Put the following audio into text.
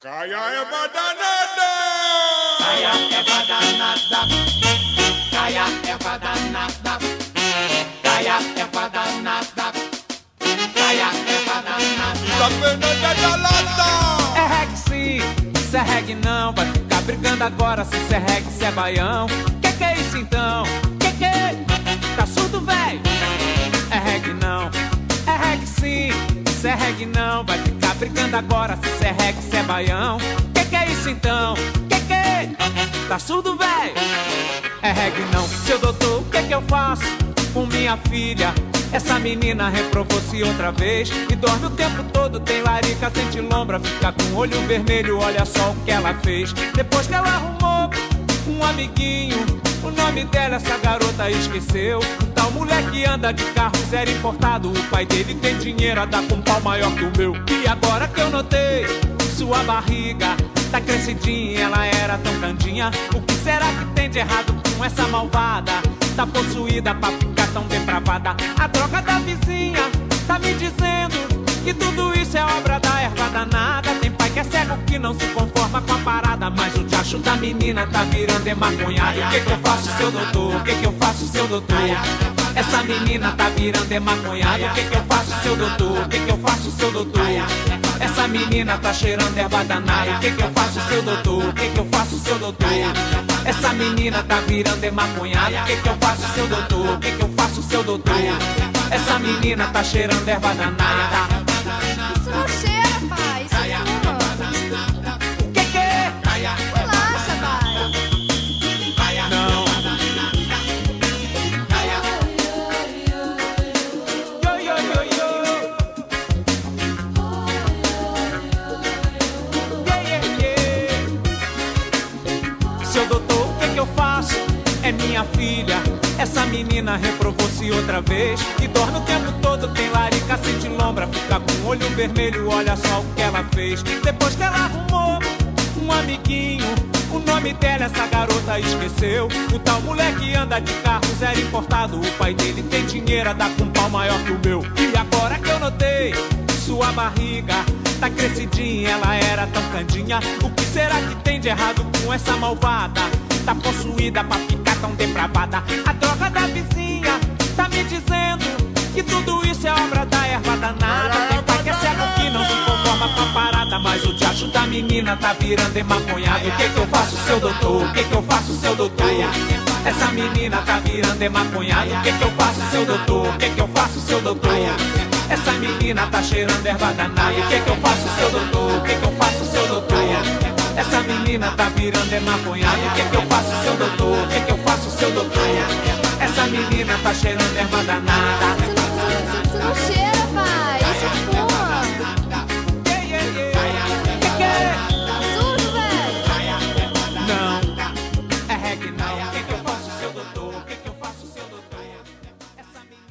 Caia é danada! Caia é danada! Caia é danada! Caia é danada! Caia é danada! Tá vendo da lata? É reggae sim, se é reggae não. Vai ficar brigando agora se é reggae, se é baião. Que é isso então? Que é? Tá surdo, véi? É reggae não. É reggae sim, se é reggae não. Vai ficar brigando agora se é reggae, se é baião. Que é isso então? Que é? Tá surdo, véi? É reggae não. Seu doutor, o que eu faço com minha filha? Essa menina reprovou-se outra vez e dorme o tempo todo, tem larica, sente lombra, fica com o olho vermelho, olha só o que ela fez. Depois que ela arrumou um amiguinho, o nome dela essa garota esqueceu. O tal moleque anda de carro zero importado, o pai dele tem dinheiro a dar com um pau maior que o meu. E agora que eu notei, sua barriga tá crescidinha, ela era tão grandinha. O que será que tem de errado com essa malvada? Tá possuída pra ficar tão depravada. A droga da vizinha tá me dizendo que tudo isso é obra da erva danada. Tem pai que é cego que não se conforma com a parada, mas o diacho da menina tá virando emaconhado. O que eu faço, seu doutor? O que eu faço, seu doutor? Essa menina tá virando emaconhado. O que eu faço, seu doutor? O que eu faço, seu doutor? Essa menina tá cheirando erva danada. O que eu faço, seu doutor? O que eu faço, seu doutor? Essa menina tá virando emaconhada. O que eu faço, seu doutor? O que eu faço, seu doutor? Essa menina tá cheirando erva danada. Isso não cheira, pai. Isso fuma. O que é? Relaxa, pai. Não. Yo, yo, yo, yo. Yeah, yeah, yeah. Seu doutor, o que eu faço? É minha filha. Essa menina reprovou-se outra vez e dorme o tempo todo, tem larica, sente lombra, fica com o olho vermelho, olha só o que ela fez. Depois que ela arrumou um amiguinho, o nome dela essa garota esqueceu. O tal moleque anda de carro zero importado, o pai dele tem dinheiro a dar com um pau maior que o meu. E agora que eu notei, sua barriga tá crescidinha, ela era tão candinha. O que será que tem de errado com essa malvada? Tá possuída pra ficar tão depravada. A droga da vizinha tá me dizendo que tudo isso é obra da erva danada. Tem pai que é cego que não se conforma com a parada, mas o diacho da menina tá virando emaconhado. O que eu faço, seu doutor? O que eu faço, seu doutor? Essa menina tá virando emaconhado. O que eu faço, seu doutor? O que eu faço, seu doutor? Essa menina tá cheirando erva danada. O que eu faço, seu doutor? O que eu faço, seu doutor? Essa menina tá virando emaconhada. O que eu faço, seu doutor? O que eu faço, seu doutor? Essa menina tá cheirando erva danada.